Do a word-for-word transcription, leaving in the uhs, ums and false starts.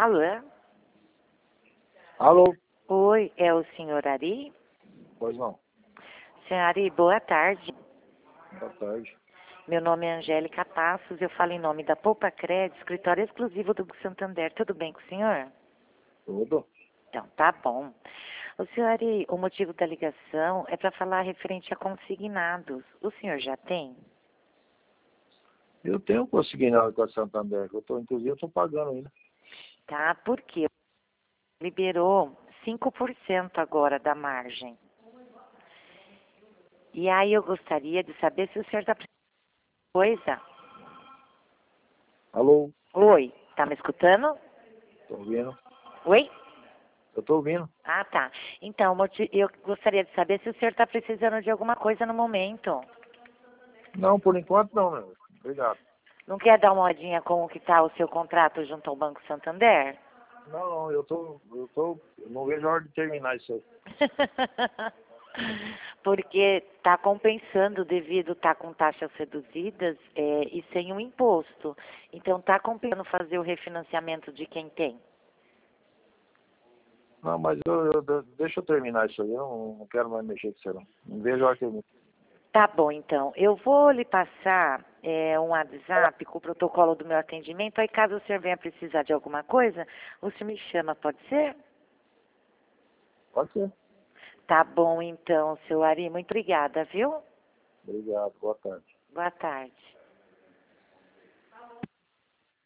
Alô? Alô? Oi, é o senhor Ari? Pois não. Senhor Ari, boa tarde. Boa tarde. Meu nome é Angélica Passos, eu falo em nome da Poupa Crédito, escritório exclusivo do Banco Santander. Tudo bem com o senhor? Tudo? Então, tá bom. O senhor Ari, o motivo da ligação é para falar referente a consignados. O senhor já tem? Eu tenho consignado com a Santander, eu tô, inclusive eu estou pagando ainda. Tá, por quê? Liberou cinco por cento agora da margem. E aí eu gostaria de saber se o senhor está precisando de coisa. Alô? Oi, tá me escutando? Tô ouvindo? Oi? Eu tô ouvindo. Ah, tá. Então, moti- eu gostaria de saber se o senhor está precisando de alguma coisa no momento. Não, por enquanto não, meu. Obrigado. Não quer dar uma olhadinha como que está o seu contrato junto ao Banco Santander? Não, não, eu tô, eu tô, eu não vejo a hora de terminar isso aí. Porque está compensando devido estar com taxas reduzidas é, e sem o imposto. Então está compensando fazer o refinanciamento de quem tem. Não, mas eu, eu- eu- deixa eu terminar isso aí, eu não, não quero mais mexer com você não. Não vejo a hora de terminar. Tá bom, então. Eu vou lhe passar é, um WhatsApp com o protocolo do meu atendimento. Aí caso o senhor venha precisar de alguma coisa, o senhor me chama, pode ser? Pode ser. Tá bom, então, seu Ari. Muito obrigada, viu? Obrigado, boa tarde. Boa tarde.